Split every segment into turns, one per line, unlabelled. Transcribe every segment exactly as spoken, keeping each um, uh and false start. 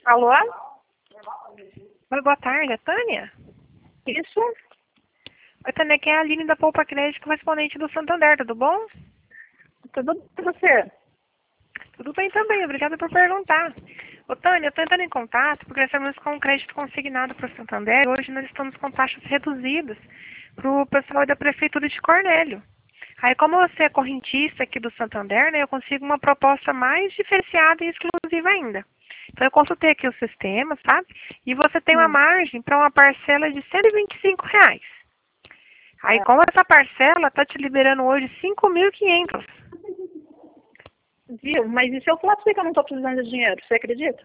Alô?
Oi, boa tarde, é Tânia?
Isso?
Oi, Tânia, aqui é a Aline da Poupa Crédito, correspondente do Santander, tudo bom?
Tudo bem com você?
Tudo bem também, obrigada por perguntar. Ô, Tânia, eu tô entrando em contato porque nós estamos com um crédito consignado para o Santander e hoje nós estamos com taxas reduzidas para o pessoal da Prefeitura de Cornélio. Aí, como você é correntista aqui do Santander, né, eu consigo uma proposta mais diferenciada e exclusiva ainda. Então, eu consultei aqui o sistema, sabe? E você tem uma
Hum.
margem para uma parcela de cento e vinte e cinco reais. Aí,
É.
como essa parcela está te liberando hoje cinco mil e quinhentos.
Viu? Mas e se eu falar pra você que eu não tô precisando de dinheiro? Você acredita?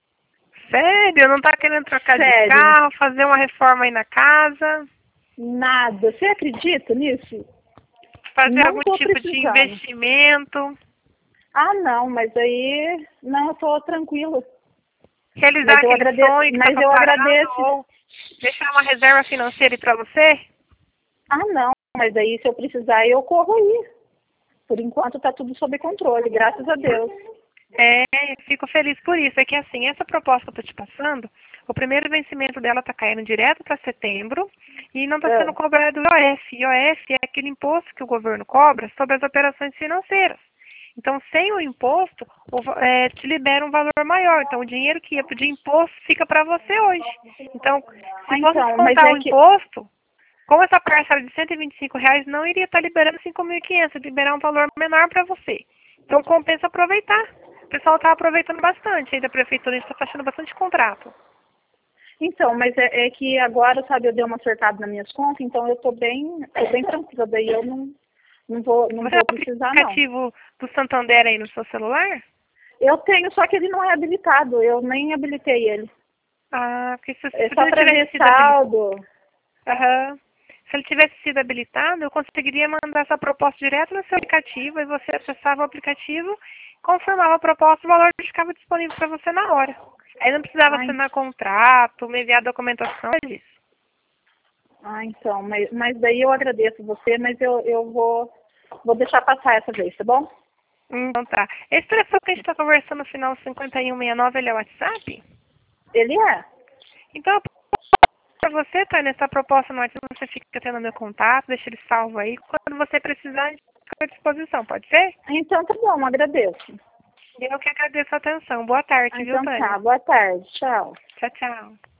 Sério? Não tá querendo trocar de
Sério?
carro, fazer uma reforma aí na casa,
Nada. Você acredita nisso?
fazer
Não
algum
tô
tipo de
precisando.
investimento,
Ah, não, mas aí... Não, eu tô tranquila.
realizar
Mas eu
aquele
agradeço,
sonho que
mas
estava
eu
parado
agradeço.
ou deixar uma reserva financeira aí para você?
Ah, não, mas aí se eu precisar eu corro aí. Por enquanto tá tudo sob controle, graças a Deus.
É, eu fico feliz por isso. É que assim, essa proposta que eu tô te passando, o primeiro vencimento dela tá caindo direto para setembro e não está sendo
É.
cobrado o I O F. I O F é aquele imposto que o governo cobra sobre as operações financeiras. Então, sem o imposto, o va- é, te libera um valor maior. Então, o dinheiro que ia de imposto fica para você hoje. Então, se
Ah,
fosse
então, mas
descontar
é
o
que...
imposto, como essa parcela de cento e vinte e cinco reais não iria estar liberando cinco mil e quinhentos, ia liberar um valor menor para você. Então, compensa aproveitar. O pessoal está aproveitando bastante aí da prefeitura, a gente está fechando bastante contrato.
Então, mas é, é que agora, sabe, eu dei uma acertada nas minhas contas, então eu tô bem, tô bem tranquila, daí eu não, não vou, não
Você tem
vou
o
precisar, não.
aplicativo do Santander aí no seu celular?
Eu tenho, só que ele não é habilitado, eu nem habilitei ele.
Ah, porque se,
É
se
só
ele
para
tivesse
ver
sido habilitado,
saldo.
se ele tivesse sido habilitado, eu conseguiria mandar essa proposta direto no seu aplicativo e você acessava o aplicativo, confirmava a proposta e o valor ficava disponível para você na hora. Aí não precisava
Ah,
assinar contrato, me enviar documentação, nada disso.
ah, então, mas, mas daí eu agradeço você, mas eu, eu vou, vou deixar passar essa vez, tá bom?
Então tá. Esse telefone que a gente está conversando no final cinquenta e um sessenta e nove, ele é o WhatsApp?
Ele é.
Então, para você, tá nessa proposta no WhatsApp, você fica tendo meu contato, deixa ele salvo aí. Quando você precisar, a gente fica à disposição, pode ser?
Então tá bom, agradeço.
Eu que agradeço a atenção. Boa tarde, viu,
Então
Tânia?
tá, boa tarde, tchau.
Tchau, tchau.